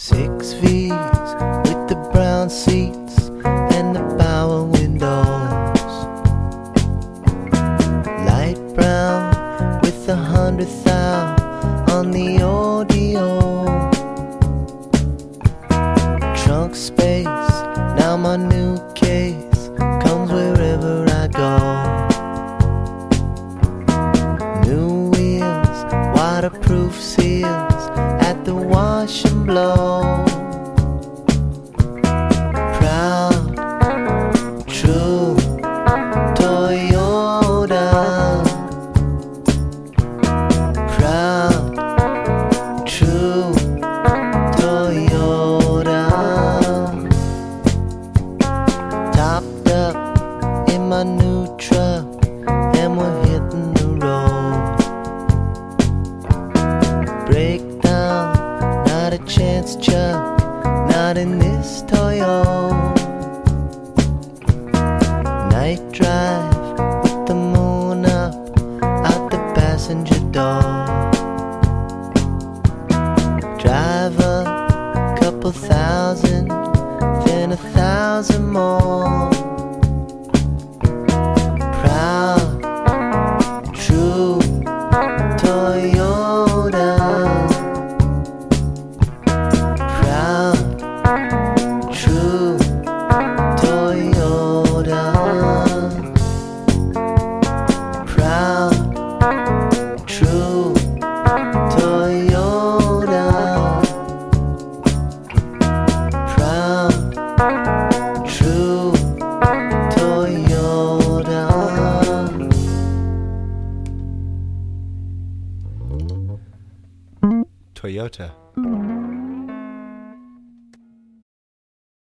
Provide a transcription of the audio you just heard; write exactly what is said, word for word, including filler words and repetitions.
Six V's with the brown seats and the power windows. Light brown with a hundred thou on the audio. Trunk space, now my new case comes wherever I go. New wheels, waterproof seals at the wash and blow. Proud, true Toyota. Proud, true Toyota. Topped up in my new truck and we're hitting the road. Breakdown, not a chance, Chuck, not in this Toyota. Night drive with the moon up out the passenger door. Drive up, couple thousand, then a thousand more. Proud, true Toyota. Proud, true Toyota. Proud, true Toyota. Proud, true Toyota. Toyota.